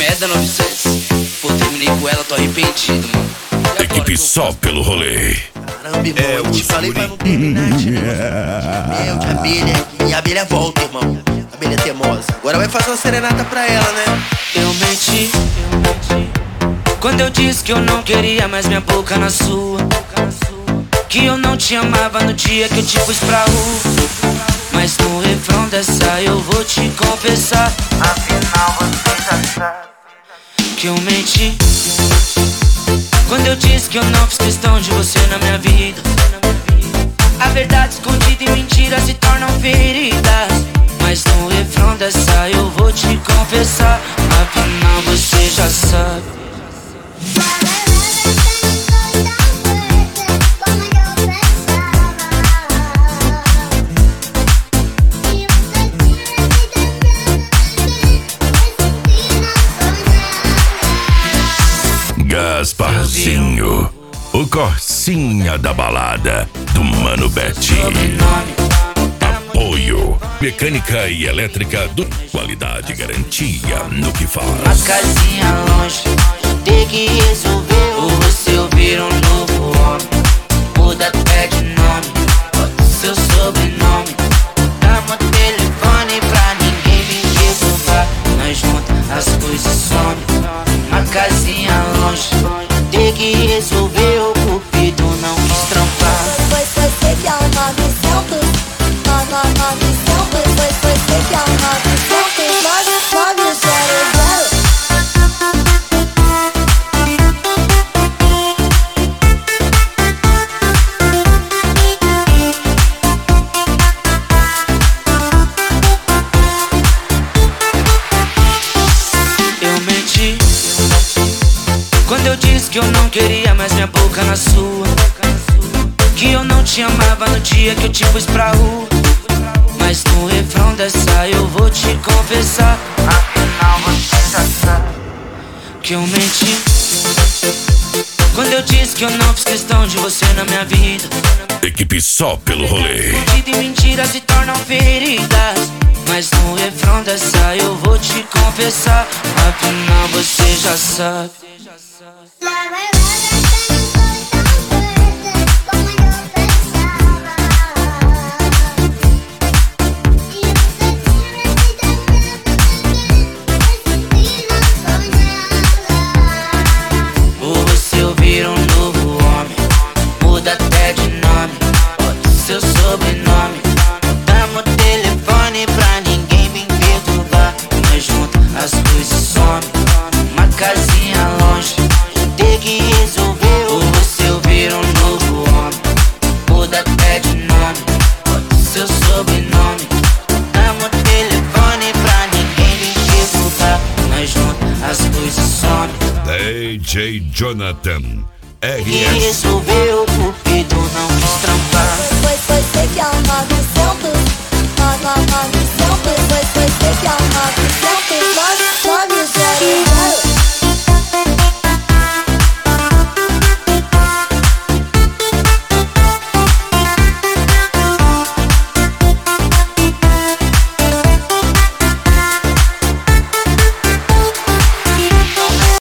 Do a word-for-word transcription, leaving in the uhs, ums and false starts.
É da novecentos. Pô, terminei com ela, tô arrependido, mano. Equipe só pelo rolê. Caramba, irmão, É, eu te o falei pra não terminar, tia. Mel de abelha. E a abelha volta, irmão. A abelha é teimosa. Agora vai fazer uma serenata pra ela, né? Eu menti, eu menti quando eu disse que eu não queria mais minha boca na sua, que eu não te amava no dia que eu te pus pra rua. Mas no refrão dessa eu vou te confessar, afinal você já sabe que eu menti quando eu disse que eu não fiz questão de você na minha vida. A verdade escondida e mentiras se tornam feridas. Mas no refrão dessa eu vou te confessar, afinal você já sabe. Gasparzinho, o Corsinha da balada do Mano Bete. Apoio, mecânica e elétrica do qualidade e garantia no que faz. Uma casinha longe, tem que resolver. Ou você ouvir um novo homem, muda até de nome, bota seu sobrenome, dá meu telefone pra ninguém me derrubar. Nós juntos as coisas somem. Uma casinha longe, tem que resolver. O cupido não quis trampar. Foi você que é o novecentos, novecentos. Foi você que é o novecentos, nove zero zero. Eu menti quando eu disse que eu não queria mais minha boca na sua, que eu não te amava no dia que eu te pus pra rua. Mas no refrão dessa eu vou te confessar, afinal você já sabe que eu menti quando eu disse que eu não fiz questão de você na minha vida. Equipe só pelo rolê. Mentira e mentiras se tornam feridas. Mas no refrão dessa eu vou te confessar, afinal você já sabe. Ou você ouvir um novo homem, muda até de nome, bota seu sobrenome, dá meu telefone pra ninguém me perturbar. Nós juntos as coisas somem. Uma casinha longe, tem que resolver. Ou você ouvir um novo homem, muda até de nome, bota seu sobrenome, dá meu telefone pra ninguém me perturbar. Nós juntos as coisas somem. D J Jonathan, Que R S. resolveu, o cupido não quis trampar.